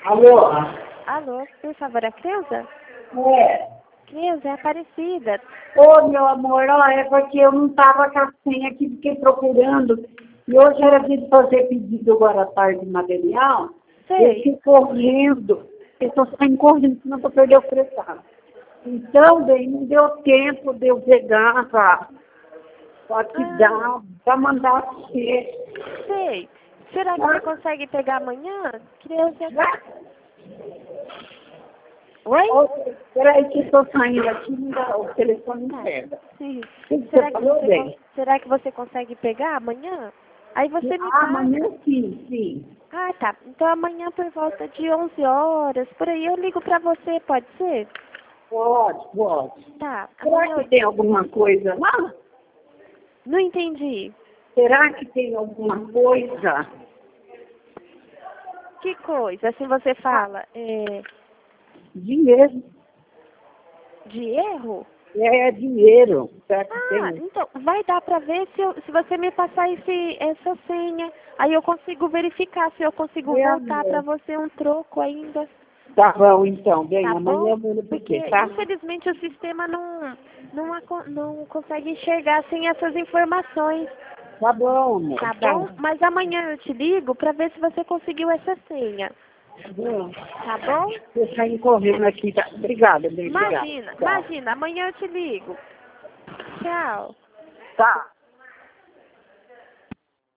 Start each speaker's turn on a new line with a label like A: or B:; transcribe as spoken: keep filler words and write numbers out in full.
A: Alô?
B: Alô, por favor, a Creuza?
A: É.
B: Creuza, é Aparecida.
A: Ô, meu amor, ó, é porque eu não estava com a senha aqui, fiquei procurando. E hoje era dia de fazer pedido agora à tarde de material.
B: Sei.
A: Eu fiquei correndo. Eu estou saindo correndo, senão vou perder o prestado. Então, bem, não deu tempo de eu pegar para te
B: Ah.
A: dar, para mandar você.
B: Sei. Será que você consegue pegar amanhã? Creuza. Oi?
A: Peraí que eu estou saindo aqui, não dá, o telefone não pega.
B: Sim.
A: O que
B: Será
A: você
B: que
A: falou,
B: você,
A: bem?
B: con- será que você consegue pegar amanhã? Aí você me
A: Ah,
B: passa.
A: amanhã sim, sim.
B: Ah, tá. Então amanhã por volta de onze horas, por aí eu ligo pra você, pode ser?
A: Pode, pode.
B: Tá.
A: Será
B: Amanhã
A: que
B: eu...
A: tem alguma coisa lá?
B: Não entendi.
A: Será que tem alguma coisa?
B: Que coisa? Assim você fala, é,
A: Dinheiro.
B: de erro?
A: É dinheiro. Será que
B: Ah,
A: tem?
B: então vai dar pra ver se, eu, se você me passar esse, essa senha. Aí eu consigo verificar se eu consigo
A: É,
B: voltar pra
A: amor.
B: você um troco ainda.
A: Tá bom, então. Bem,
B: Tá
A: amanhã
B: bom?
A: eu vou no
B: Porque
A: você, tá?
B: infelizmente o sistema não, não, aco- não consegue enxergar sem essas informações.
A: Tá bom, amor.
B: Tá
A: Tá,
B: bom? Mas amanhã eu te ligo pra ver se você conseguiu essa senha.
A: tá bom.
B: Tá bom?
A: Tô saindo correndo aqui, tá? Obrigada, bem, obrigada.
B: Imagina,
A: Tá.
B: imagina, amanhã eu te ligo. Tchau.
A: Tá.